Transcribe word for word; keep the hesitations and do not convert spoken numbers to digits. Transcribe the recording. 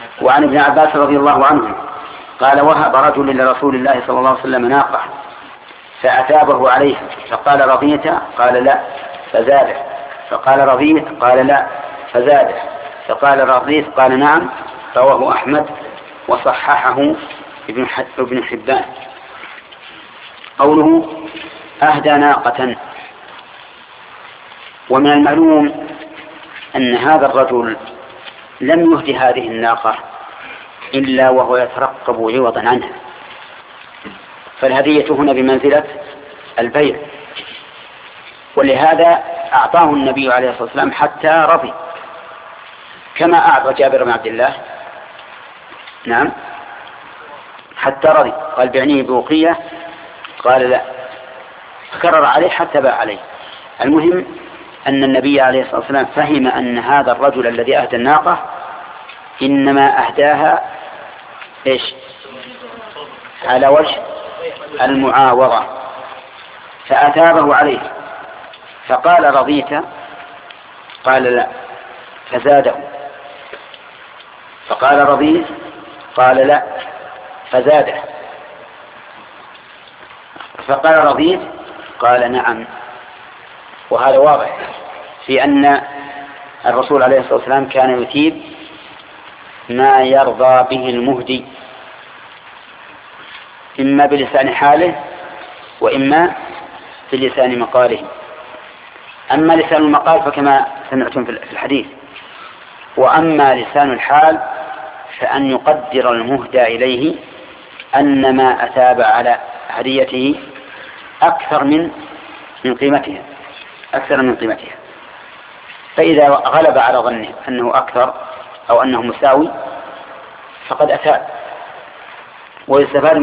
وعن ابن عباس رضي الله عنه قال وهب رجل لرسول الله صلى الله عليه وسلم ناقة فأتابه عليها فقال رضيت؟ قال لا فزاده. فقال رضيت؟ قال لا فزاده. فقال رضيت؟ قال نعم. رواه أحمد وصححه ابن حبان. قوله أهدى ناقة، ومن المعلوم أن هذا الرجل لم يهدي هذه الناقة إلا وهو يترقب عوضا عنها، فالهدية هنا بمنزلة البيع، ولهذا أعطاه النبي عليه الصلاة والسلام حتى رضي، كما أعطى جابر بن عبد الله نعم حتى رضي، قال بعنيه بوقية، قال لا، فكرر عليه حتى باع عليه. المهم أن النبي عليه الصلاة والسلام فهم أن هذا الرجل الذي أهدى الناقة إنما أهداها إيش؟ على وجه المعاوضة، فأثابه عليه فقال رضيت؟ قال لا فزاده. فقال رضيت؟ قال لا فزاده. فقال رضيت؟ قال نعم. وهذا واضح في أن الرسول عليه الصلاة والسلام كان يثيب ما يرضى به المهدي، إما بلسان حاله وإما بلسان مقاله. أما لسان المقال فكما سمعتم في الحديث، وأما لسان الحال فأن يقدر المهدى إليه أن ما أثاب على هديته أكثر من من قيمتها أكثر من قيمتها فإذا غلب على ظنه أنه أكثر أو أنه مساوي فقد أثاب. ويستفاد